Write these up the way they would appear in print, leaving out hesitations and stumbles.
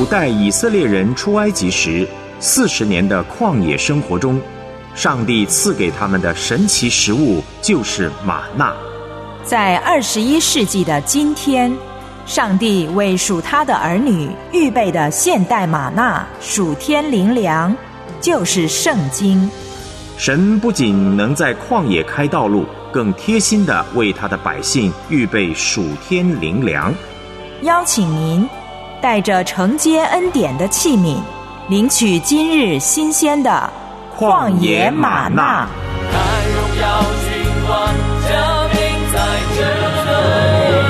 带以色列人出埃及时40年的旷野生活中，上帝赐给他们的神奇食物就是玛纳。 在21世纪的今天，上帝为属他的儿女预备的现代玛纳属天灵粮，就是圣经。 神不仅能在旷野开道路，更贴心地为他的百姓预备属天灵粮。 邀请您带着承接恩典的器皿，领取今日新鲜的旷野玛纳。 看荣耀君王降临在这里。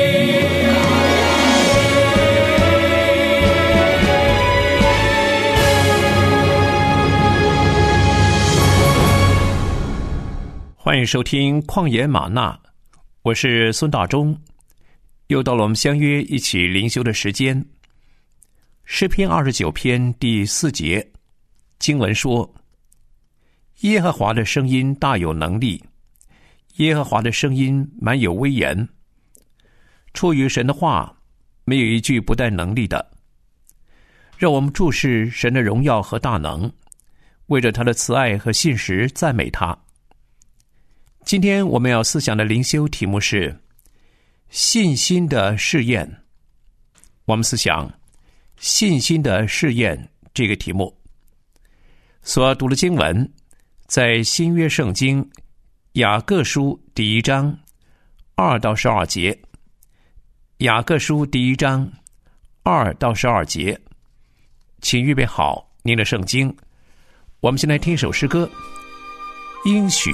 欢迎收听旷野玛纳，我是孙大中。又到了我们相约一起灵修的时间。诗篇29篇第4节，经文说：耶和华的声音大有能力，耶和华的声音满有威严。出于神的话，没有一句不带能力的。让我们注视神的荣耀和大能，为着他的慈爱和信实赞美他。今天我们要思想的灵修题目是信心的试验。我们思想信心的试验这个题目。所读的经文在新约圣经雅各书第1章2到12节。雅各书第1章2到12节。请预备好您的圣经，我们先来听一首诗歌，应许。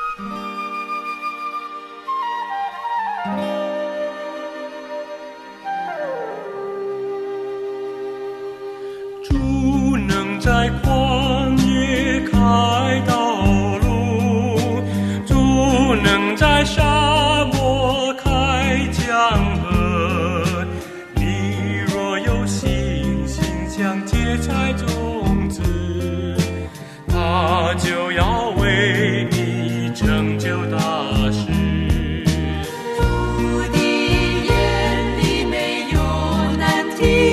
主能在旷野开道路，主能在沙漠开江河。你若有信心像芥菜种子，他就要为你成就大事。 主的眼里没有难题，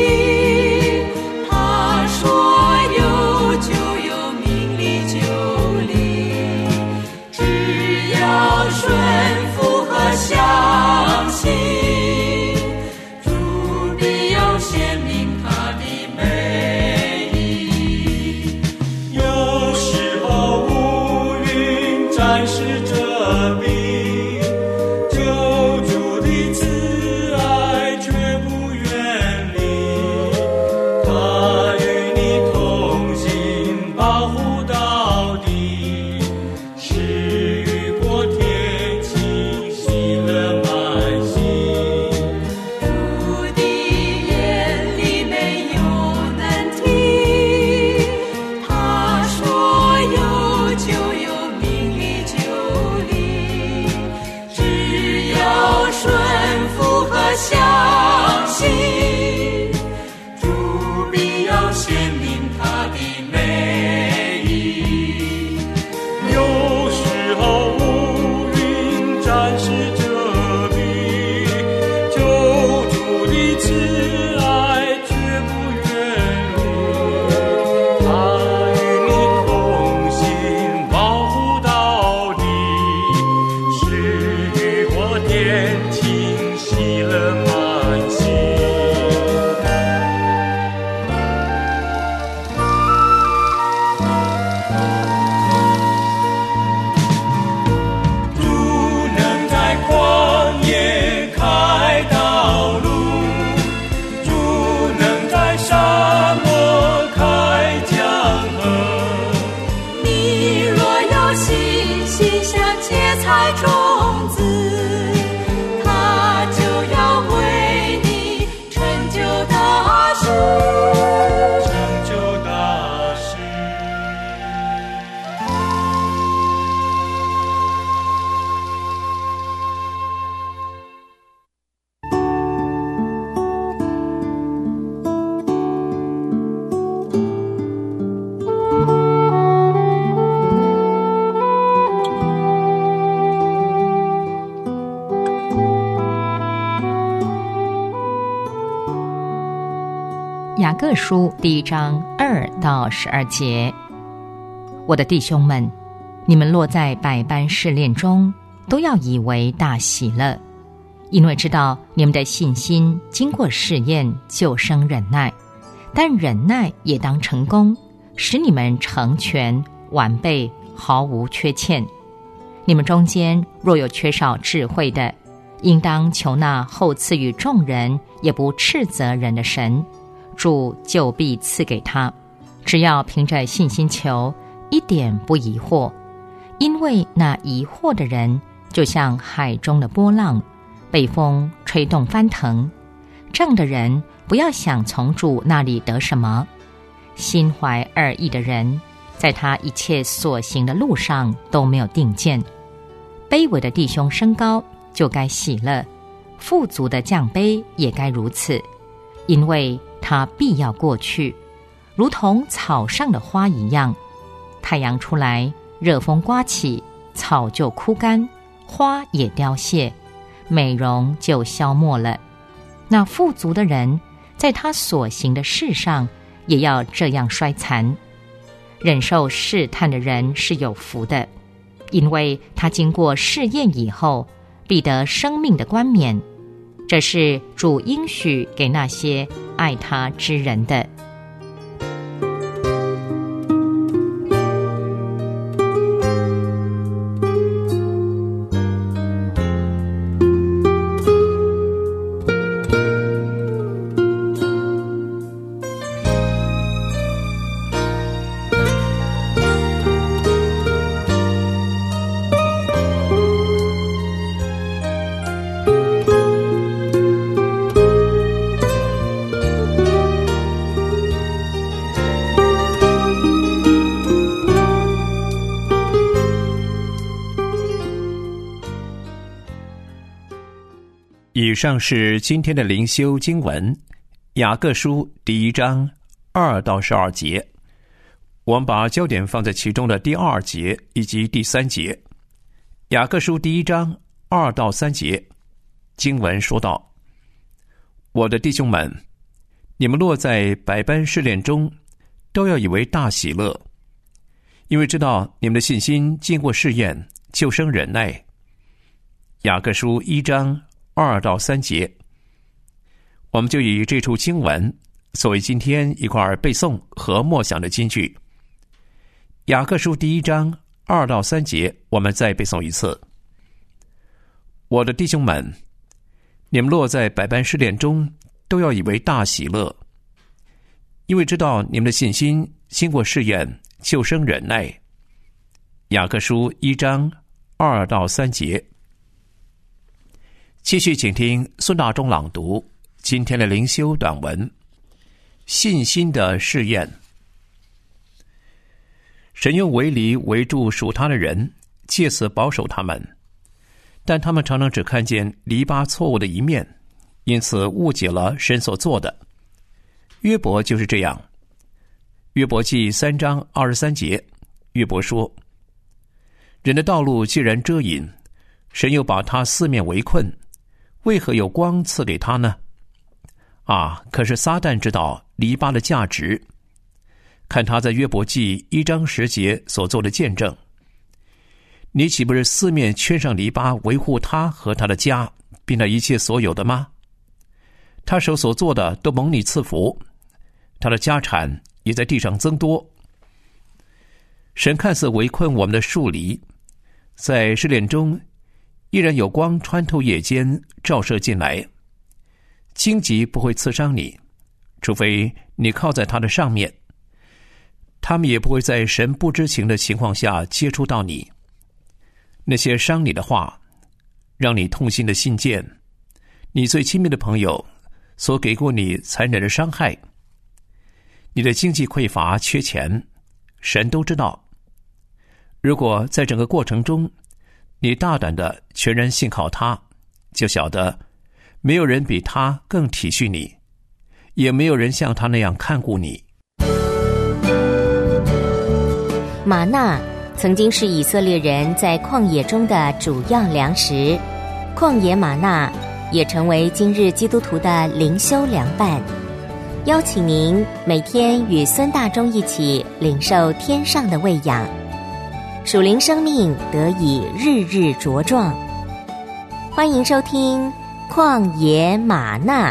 相信主必要显明他的美意。 有时候乌云暂时遮蔽，救主的慈爱却不远离。他与你同行，保护到底，是雨过天晴，喜乐满心。 主的眼里没有难题，他说有就有，命里就理，只要顺服和相信，主必要显明他的美意。 有时候乌云暂时遮蔽，救主的慈爱却不远离。他与你同行，保护到底，是雨过天晴，喜乐满心。主能在旷野开道路，主能在沙漠开江河。 你若有信心像芥菜种子，他就要为你成就大事。 成就大事。 各书1章2到12节。我的弟兄们，你们落在百般试炼中，都要以为大喜乐，因为知道你们的信心经过试验，就生忍耐。但忍耐也当成功，使你们成全完备，毫无缺欠。你们中间若有缺少智慧的，应当求那后赐予众人也不斥责人的神，主就必赐给他。只要凭着信心求，一点不疑惑。因为那疑惑的人，就像海中的波浪，被风吹动翻腾。这样的人，不要想从主那里得什么。心怀二意的人，在他一切所行的路上都没有定见。卑微的弟兄升高，就该喜乐；富足的降卑，也该如此，因为他必要过去，如同草上的花一样。太阳出来，热风刮起，草就枯干，花也凋谢，美容就消没了。那富足的人，在他所行的事上，也要这样衰残。忍受试探的人是有福的，因为他经过试验以后，必得生命的冠冕。这是主应许给那些爱他之人的。 以上是今天的灵修经文，雅各书1章2到12节。我们把焦点放在其中的第2节以及第3节。雅各书1章2到3节，经文说道：我的弟兄们，你们落在百般试炼中，都要以为大喜乐，因为知道你们的信心经过试验，就生忍耐。雅各书1章2到3节，我们就以这处经文作为今天一块背诵和默想的金句。雅各书1章2到3节，我们再背诵一次。我的弟兄们，你们落在百般试炼中，都要以为大喜乐，因为知道你们的信心经过试验，就生忍耐。雅各书1章2到3节。继续请听孙大中朗读今天的灵修短文，信心的试验。神用围篱围住属他的人，借此保守他们，但他们常常只看见篱笆错误的一面，因此误解了神所做的。约伯就是这样。约伯记3章23节，约伯说：人的道路既然遮隐，神又把他四面围困，为何有光赐给他呢？可是撒旦知道篱笆的价值。看他在约伯记1章10节所做的见证，你岂不是四面圈上篱笆，维护他和他的家，并他一切所有的吗？他手所做的都蒙你赐福，他的家产也在地上增多。神看似围困我们的树篱，在试炼中依然有光穿透夜间照射进来，荆棘不会刺伤你，除非你靠在它的上面。他们也不会在神不知情的情况下接触到你。那些伤你的话，让你痛心的信件，你最亲密的朋友所给过你残忍的伤害，你的经济匮乏缺钱，神都知道。如果在整个过程中你大胆的全然信靠他，就晓得没有人比他更体恤你，也没有人像他那样看顾你。 玛纳曾经是以色列人在旷野中的主要粮食，旷野玛纳也成为今日基督徒的灵修凉拌。 邀请您每天与孙大中一起领受天上的喂养，属灵生命得以日日茁壮。欢迎收听旷野吗哪。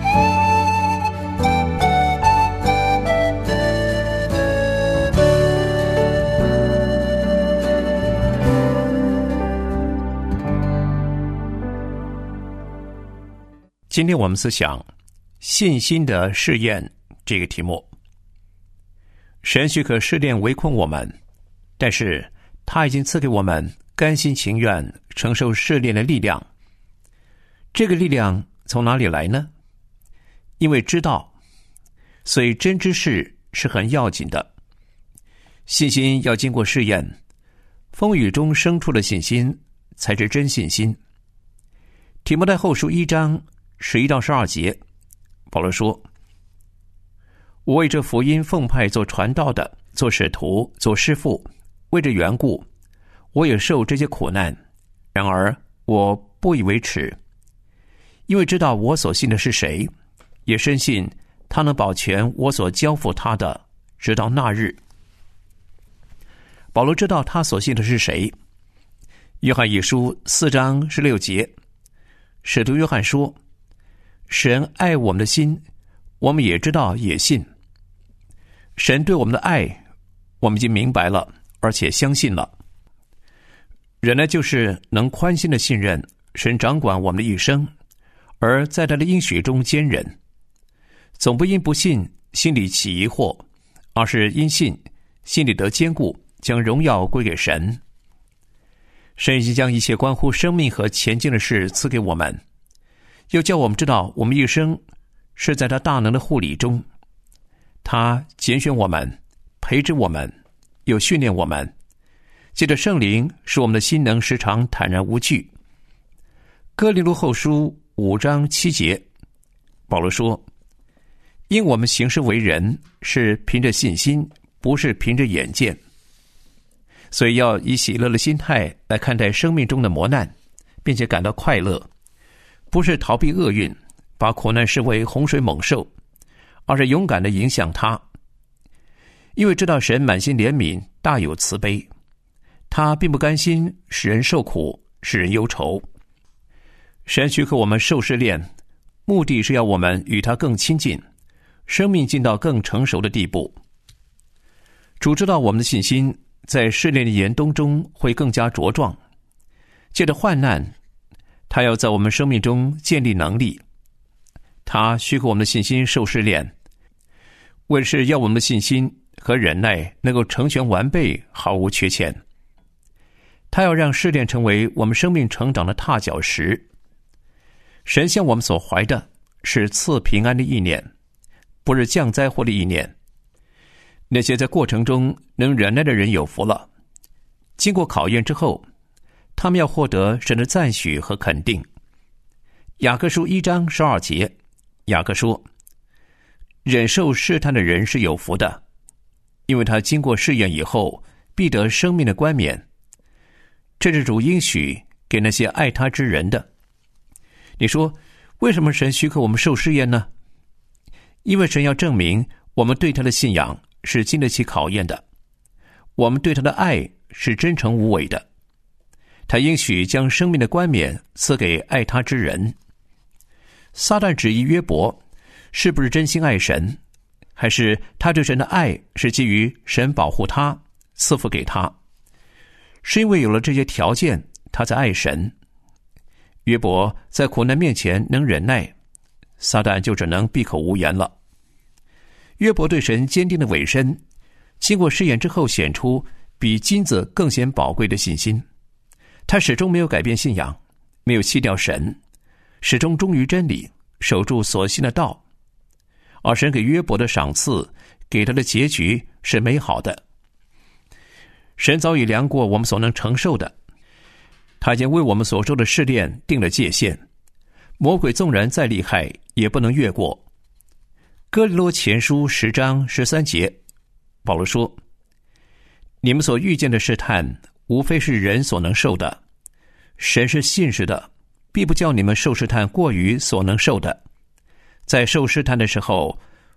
今天我们思想信心的试验这个题目。神许可试炼围困我们，但是他已经赐给我们甘心情愿承受试炼的力量。这个力量从哪里来呢？因为知道，所以真知识是很要紧的。信心要经过试验，风雨中生出的信心才是真信心。提摩太后书1章11到12节，保罗说：我为这福音奉派做传道的，做使徒，做师傅，为这缘故，我也受这些苦难。然而我不以为耻，因为知道我所信的是谁，也深信他能保全我所交付他的，直到那日。保罗知道他所信的是谁。约翰一书4章16节，使徒约翰说：神爱我们的心，我们也知道也信。神对我们的爱，我们已经明白了，而且相信了。人呢，就是能宽心的信任神掌管我们的一生，而在他的应许中坚忍，总不因不信心里起疑惑，而是因信心里得坚固，将荣耀归给神。神已经将一切关乎生命和前进的事赐给我们，又叫我们知道我们一生是在他大能的护理中。他拣选我们，培植我们，又训练我们，借着圣灵使我们的心能时常坦然无惧。哥林多后书5章7节，保罗说：因我们行事为人是凭着信心，不是凭着眼见，所以要以喜乐的心态来看待生命中的磨难，并且感到快乐，不是逃避厄运，把苦难视为洪水猛兽，而是勇敢地迎向它。因为知道神满心怜悯，大有慈悲，他并不甘心使人受苦，使人忧愁。神许可我们受试炼，目的是要我们与他更亲近，生命进到更成熟的地步。主知道我们的信心在试炼的严冬中会更加茁壮，借着患难，他要在我们生命中建立能力。他许可我们的信心受试炼，为的是要我们的信心和忍耐能够成全完备，毫无缺欠。他要让试炼成为我们生命成长的踏脚石。神向我们所怀的是赐平安的意念，不是降灾祸的意念。那些在过程中能忍耐的人有福了，经过考验之后，他们要获得神的赞许和肯定。雅各书1章12节，雅各说：忍受试探的人是有福的，因为他经过试验以后，必得生命的冠冕。这是主应许给那些爱他之人的。你说，为什么神许可我们受试验呢？因为神要证明我们对他的信仰是经得起考验的，我们对他的爱是真诚无伪的。他应许将生命的冠冕赐给爱他之人。撒旦质疑约伯是不是真心爱神，还是他对神的爱是基于神保护他，赐福给他，是因为有了这些条件，他才爱神。约伯在苦难面前能忍耐，撒旦就只能闭口无言了。约伯对神坚定的委身，经过试验之后显出比金子更显宝贵的信心。他始终没有改变信仰，没有弃掉神，始终忠于真理，守住所信的道。而神给约伯的赏赐，给他的结局是美好的。神早已量过我们所能承受的，他已经为我们所受的试炼定了界限，魔鬼纵然再厉害，也不能越过。哥林多前书10章13节，保罗说：你们所遇见的试探，无非是人所能受的，神是信实的，必不叫你们受试探过于所能受的。在受试探的时候，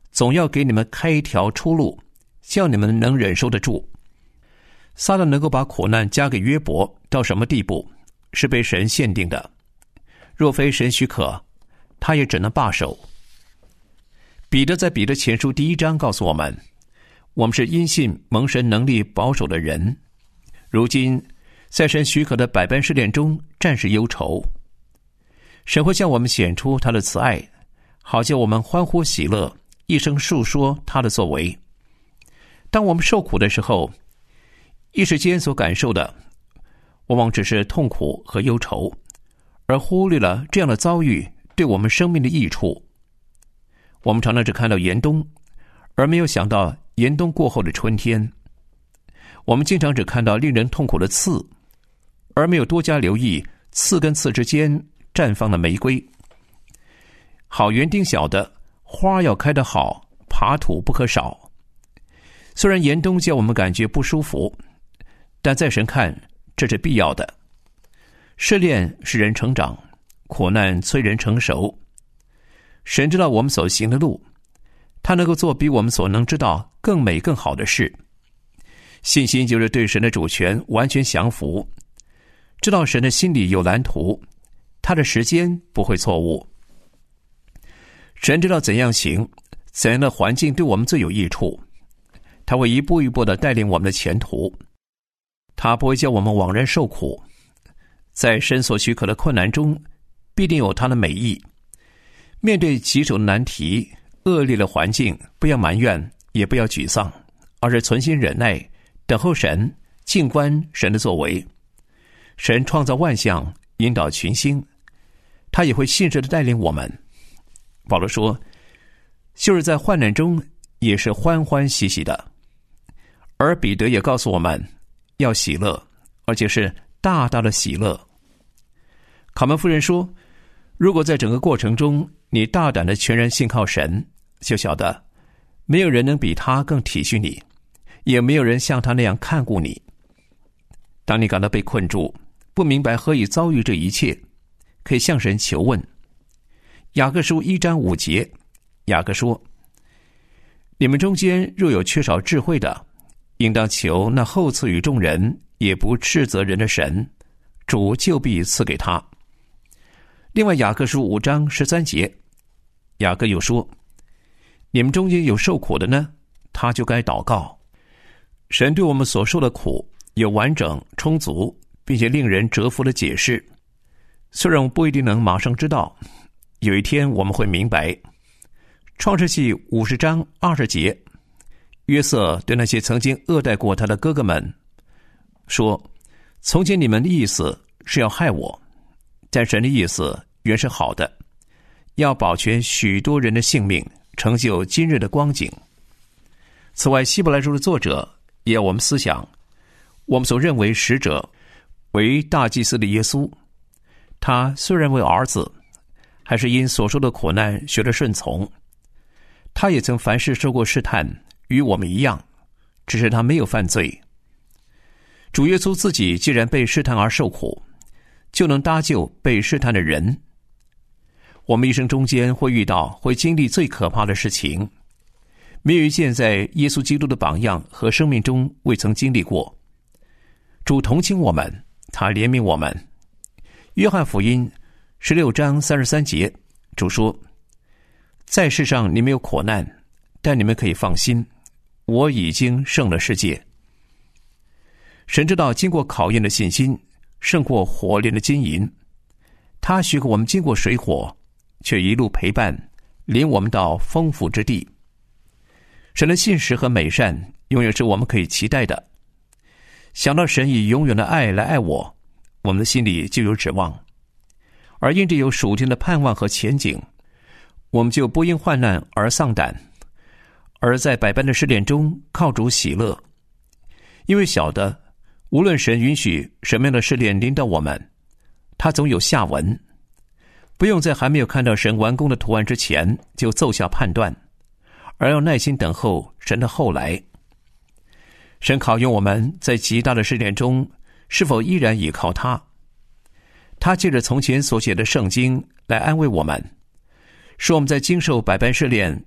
总要给你们开一条出路，叫你们能忍受得住。撒旦能够把苦难加给约伯到什么地步，是被神限定的，若非神许可，他也只能罢手。彼得在彼得前书第1章告诉我们，我们是因信蒙神能力保守的人，如今在神许可的百般试炼中暂时忧愁。神会向我们显出他的慈爱，好叫我们欢呼喜乐，一生述说他的作为。当我们受苦的时候，一时间所感受的往往只是痛苦和忧愁，而忽略了这样的遭遇对我们生命的益处。我们常常只看到严冬，而没有想到严冬过后的春天。我们经常只看到令人痛苦的刺，而没有多加留意刺跟刺之间绽放的玫瑰。好园丁晓得，花要开得好，耙土不可少。虽然严冬叫我们感觉不舒服，但在神看，这是必要的。试炼使人成长，苦难催人成熟。神知道我们所行的路，他能够做比我们所能知道更美更好的事。信心就是对神的主权完全降服，知道神的心里有蓝图，他的时间不会错误。神知道怎样行，怎样的环境对我们最有益处，他会一步一步地带领我们的前途。他不会叫我们枉然受苦，在神所许可的困难中，必定有他的美意。面对棘手的难题、恶劣的环境，不要埋怨，也不要沮丧，而是存心忍耐，等候神，静观神的作为。神创造万象，引导群星，他也会信实地带领我们。保罗说，就是在患难中也是欢欢喜喜的。而彼得也告诉我们要喜乐，而且是大大的喜乐。卡门夫人说，如果在整个过程中你大胆的全然信靠神，就晓得没有人能比他更体恤你，也没有人像他那样看顾你。当你感到被困住，不明白何以遭遇这一切，可以向神求问。雅各书1章5节，雅各说，你们中间若有缺少智慧的，应当求那厚赐与众人，也不斥责人的神，主就必赐给他。另外雅各书5章13节，雅各又说，你们中间有受苦的呢，他就该祷告。神对我们所受的苦有完整充足并且令人折服的解释，虽然我们不一定能马上知道，有一天我们会明白。创世纪50章20节，约瑟对那些曾经恶待过他的哥哥们说，从前你们的意思是要害我，但神的意思原是好的，要保全许多人的性命，成就今日的光景。此外，希伯来书的作者也要我们思想，我们所认为使者为大祭司的耶稣，他虽然为儿子，还是因所受的苦难学了顺从。他也曾凡事受过试探，与我们一样，只是他没有犯罪。主耶稣自己既然被试探而受苦，就能搭救被试探的人。我们一生中间会经历最可怕的事情，没有一件在耶稣基督的榜样和生命中未曾经历过。主同情我们，他怜悯我们。约翰福音16章33节，主说，在世上你们有苦难，但你们可以放心，我已经胜了世界。神知道经过考验的信心胜过火炼的金银，他许可我们经过水火，却一路陪伴，领我们到丰富之地。神的信实和美善永远是我们可以期待的。想到神以永远的爱来爱我，我们的心里就有指望。而因着有属天的盼望和前景，我们就不因患难而丧胆，而在百般的试炼中靠主喜乐。因为晓得无论神允许什么样的试炼临到我们，他总有下文，不用在还没有看到神完工的图案之前就奏下判断，而要耐心等候神的后来。神考验我们在极大的试炼中是否依然倚靠他。他借着从前所写的圣经来安慰我们，使我们在经受百般试炼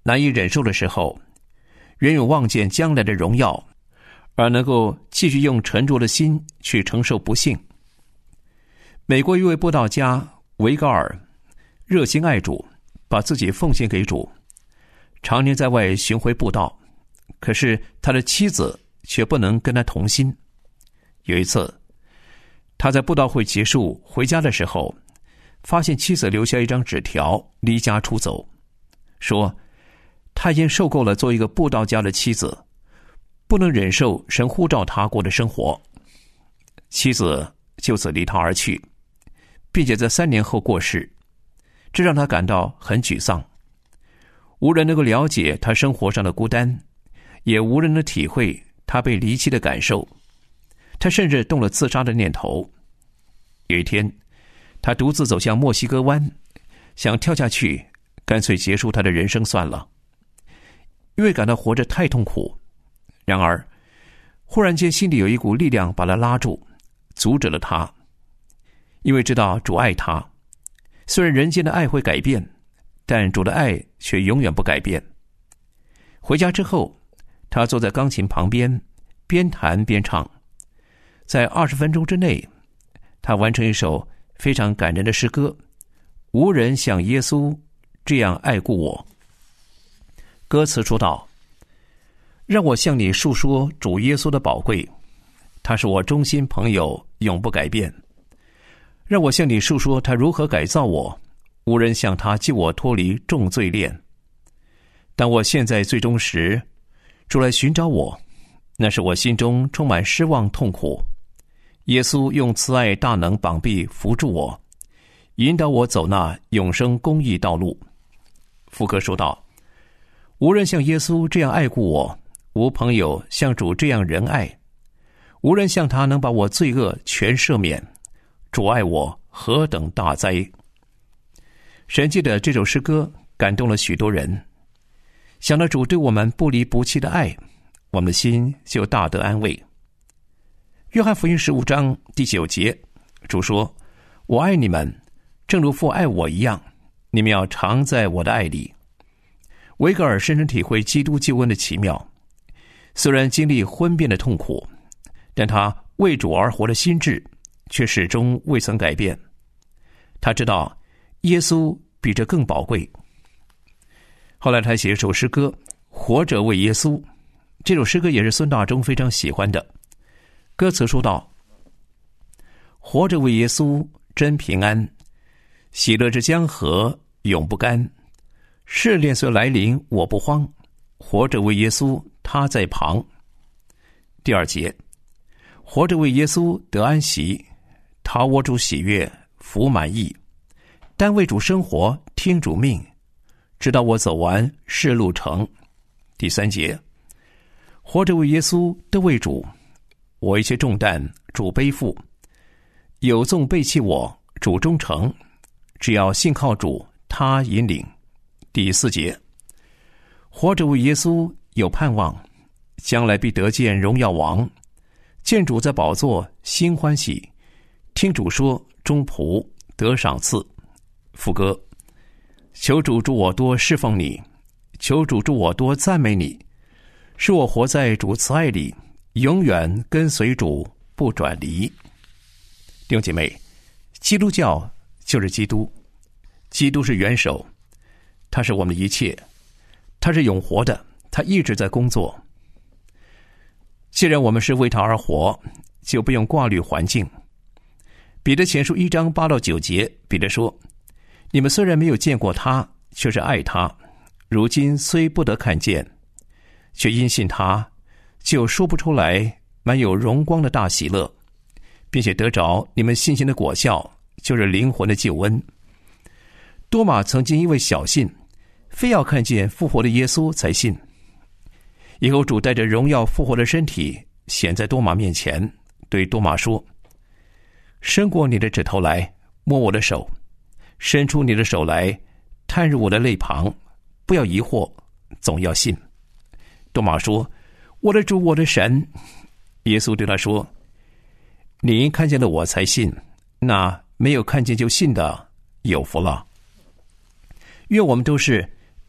难以忍受的时候，远远望见将来的荣耀，而能够继续用沉着的心去承受不幸。美国一位布道家维高尔热心爱主，把自己奉献给主，常年在外巡回布道，可是他的妻子却不能跟他同心。有一次，他在布道会结束回家的时候，发现妻子留下一张纸条，离家出走，说他已经受够了做一个布道家的妻子，不能忍受神呼召他过的生活。妻子就此离他而去，并且在3年后过世，这让他感到很沮丧。无人能够了解他生活上的孤单，也无人能体会他被离弃的感受。他甚至动了自杀的念头。有一天，他独自走向墨西哥湾，想跳下去，干脆结束他的人生算了，因为感到活着太痛苦。然而，忽然间心里有一股力量把他拉住，阻止了他。因为知道主爱他，虽然人间的爱会改变，但主的爱却永远不改变。回家之后，他坐在钢琴旁边，边弹边唱。在20分钟之内，他完成一首非常感人的诗歌，无人像耶稣这样爱顾我。歌词说道：让我向你述说主耶稣的宝贵，他是我忠心朋友，永不改变。让我向你述说他如何改造我，无人像他救我脱离重罪链。当我现在最终时，主来寻找我，那是我心中充满失望痛苦。耶稣用慈爱大能膀臂扶住我，引导我走那永生公义道路。副歌说道：无人像耶稣这样爱顾我，无朋友像主这样仁爱，无人像他能把我罪恶全赦免。主爱我何等大哉！神记的这首诗歌感动了许多人。想到主对我们不离不弃的爱，我们的心就大得安慰。约翰福音15章第9节，主说：我爱你们，正如父爱我一样，你们要常在我的爱里。维格尔深深体会基督救恩的奇妙，虽然经历婚变的痛苦，但他为主而活的心志却始终未曾改变。他知道耶稣比这更宝贵。后来他写一首诗歌《活着为耶稣》，这首诗歌也是孙大中非常喜欢的。歌词说道：活着为耶稣真平安，喜乐之江河永不干。试炼虽来临我不慌，活着为耶稣他在旁。第2节，活着为耶稣得安息，他握住喜悦福满意，单为主生活听主命，直到我走完是路程。第3节，活着为耶稣得为主，我一切重担主背负，有纵背弃我主忠诚，只要信靠主他引领。第4节，活着为耶稣有盼望，将来必得见荣耀王，见主在宝座心欢喜，听主说忠仆得赏赐。副歌：求主助我多侍奉你，求主助我多赞美你，使我活在主慈爱里，永远跟随主不转离。弟兄姐妹，基督教就是基督，基督是元首，他是我们的一切，他是永活的，他一直在工作。既然我们是为他而活，就不用挂虑环境。彼得前书1章8到9节，彼得说：你们虽然没有见过他，却是爱他，如今虽不得看见，却因信他，就说不出来满有荣光的大喜乐，并且得着你们信心的果效，就是灵魂的救恩。多马曾经因为小信，非要看见复活的耶稣才信。以后主带着荣耀复活的身体显在多马面前，对多马说：伸过你的指头来摸我的手，伸出你的手来探入我的肋旁，不要疑惑，总要信。多马说：我的主，我的神。耶稣对他说：你看见了我才信，那没有看见就信的有福了。愿我们都是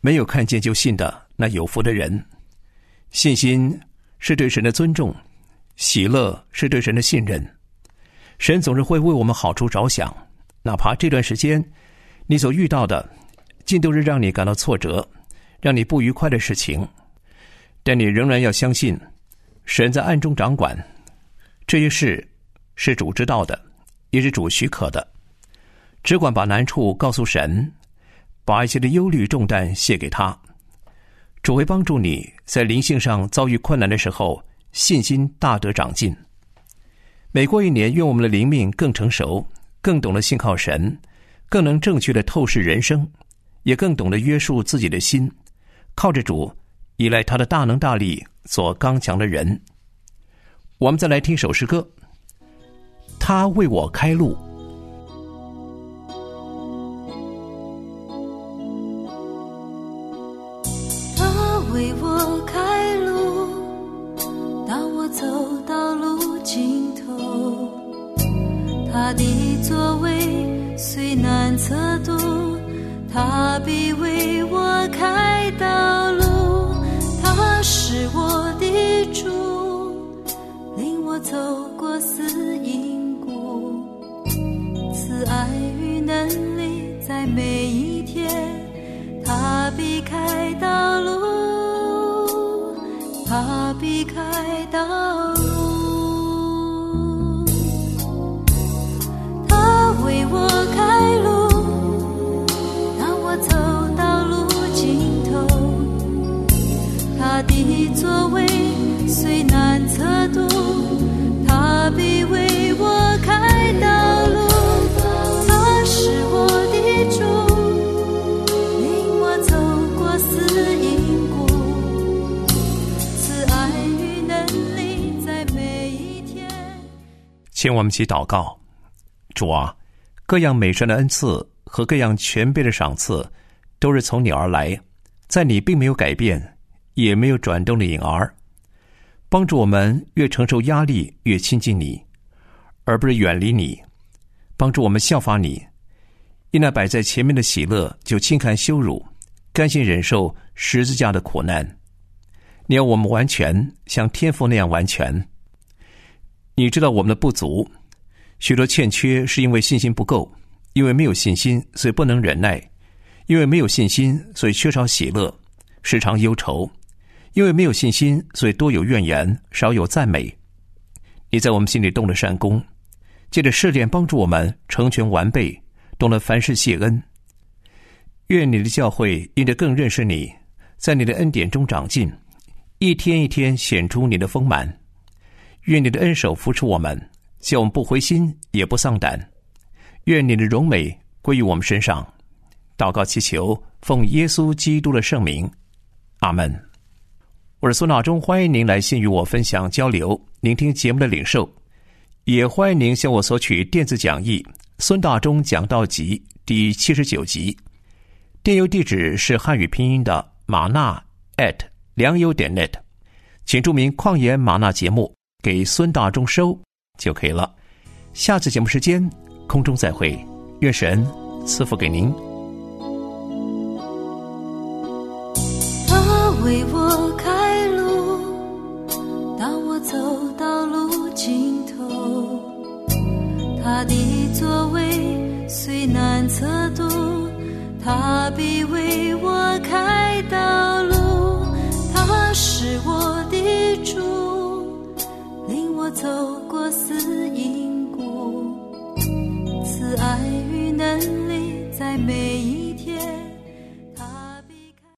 没有看见就信的那有福的人。信心是对神的尊重，喜乐是对神的信任。神总是会为我们好处着想，哪怕这段时间你所遇到的尽都是让你感到挫折，让你不愉快的事情，但你仍然要相信神在暗中掌管，这些事是主知道的，也是主许可的。只管把难处告诉神，把一切的忧虑重担卸给他，主会帮助你在灵性上遭遇困难的时候，信心大得长进。每过一年，愿我们的灵命更成熟，更懂得信靠神，更能正确的透视人生，也更懂得约束自己的心，靠着主，依赖他的大能大力，做刚强的人。我们再来听首诗歌，他为我开路。 他为我开路，当我走到路尽头，他的座位虽难测度，他必为我开道路。他是我的主，领我走过死荫谷，慈爱与能力在每一天，他必开道路，他必开道路。他为我开路，当我走到路尽头，他的座位虽难测度，他必为我开道路。他是我的主，领我走过死荫谷，慈爱与能力在每一天。 请我们一起祷告。主啊，各样美善的恩赐和各样全备的赏赐都是从你而来，在你并没有改变，也没有转动的影儿。帮助我们越承受压力越亲近你，而不是远离你。帮助我们效法你，因那摆在前面的喜乐就轻看羞辱，甘心忍受十字架的苦难。你要我们完全像天父那样完全。你知道我们的不足，许多欠缺是因为信心不够，因为没有信心所以不能忍耐，因为没有信心所以缺少喜乐，时常忧愁，因为没有信心所以多有怨言，少有赞美。你在我们心里动了善功，借着试炼帮助我们成全完备，懂得凡事谢恩。愿你的教会因着更认识你，在你的恩典中长进，一天一天显出你的丰满。愿你的恩手扶持我们，叫我们不灰心也不丧胆。愿你的荣美归于我们身上。祷告祈求，奉耶稣基督的圣名，阿们。我是孙大中，欢迎您来信与我分享交流，聆听节目的领受，也欢迎您向我索取电子讲义《孙大中讲道集》第79集。电邮地址是汉语拼音的玛纳良友.net， 请注明旷野玛纳节目给孙大中收就可以了。下次节目时间空中再会，愿神赐福给您。 他为我开路，当我走到路尽头，他的座位虽难测度，他必为我开道路。他是我的主，领我走过死荫谷，慈爱与能力在每一